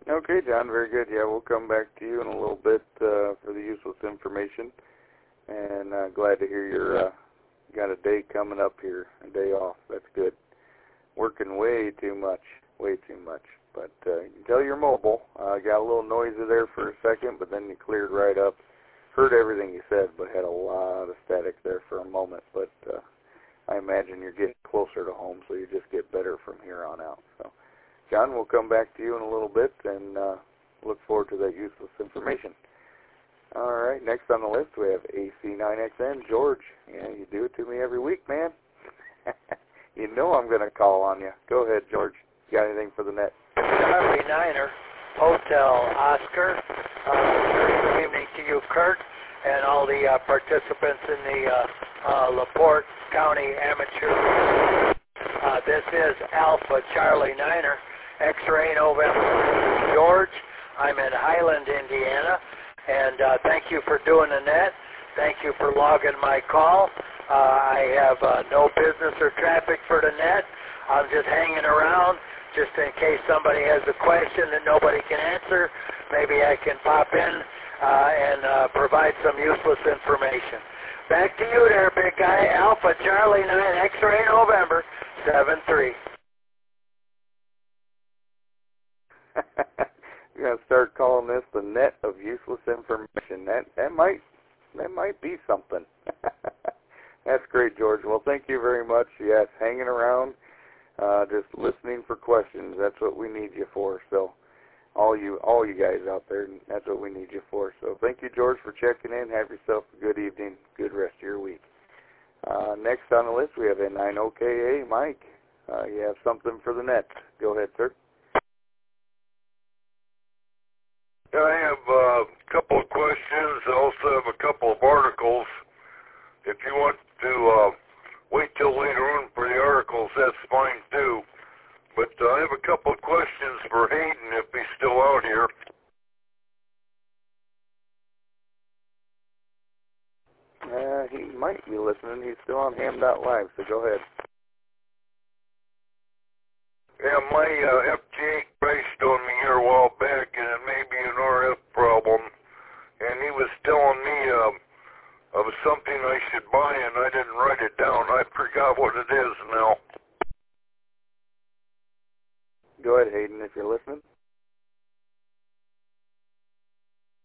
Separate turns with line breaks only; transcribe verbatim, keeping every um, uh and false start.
Okay, John, very good. Yeah, we'll come back to you in a little bit uh, for the useless information. And uh, glad to hear you're uh, got a day coming up here, a day off. That's good. Working way too much, way too much. But uh, you can tell you're mobile. Uh, got a little noisy there for a second, but then you cleared right up. Heard everything you said, but had a lot of static there for a moment. But uh, I imagine you're getting closer to home, so you just get better from here on out. So, John, we'll come back to you in a little bit and uh, look forward to that useless information. All right, next on the list we have A C nine X N, George. Yeah, you do it to me every week, man. You know I'm going to call on you. Go ahead, George. You got anything for the net?
Charlie Niner, Hotel Oscar. Uh, good evening to you, Kurt, and all the uh, participants in the uh, uh, LaPorte County Amateur. Uh, this is Alpha Charlie Niner, X-Ray November. George, I'm in Highland, Indiana, and uh, thank you for doing the net. Thank you for logging my call. Uh, I have uh, no business or traffic for the net. I'm just hanging around just in case somebody has a question that nobody can answer. Maybe I can pop in uh, and uh, provide some useless information. Back to you there, big guy. Alpha Charlie nine X-Ray November seven three.
You're gonna start calling this the net of useless information. That that might that might be something. That's great, George. Well, thank you very much. Yes, hanging around, uh, just listening for questions. That's what we need you for. So, all you all you guys out there, that's what we need you for. So, thank you, George, for checking in. Have yourself a good evening, good rest of your week. Uh, next on the list, we have N nine O K A, Mike. Uh, you have something for the net. Go ahead, sir.
I have uh, a couple of questions. I also have a couple of articles. If you want to uh, wait till later on for the articles, that's fine too. But uh, I have a couple of questions for Hayden if he's still out here.
Uh, he might be listening. He's still on ham dot live, so go ahead.
Yeah, my uh, F T A crashed on me here a while back, and it may be an R F problem. And he was telling me uh, of something I should buy, and I didn't write it down. I forgot what it is now.
Go ahead, Hayden, if you're listening.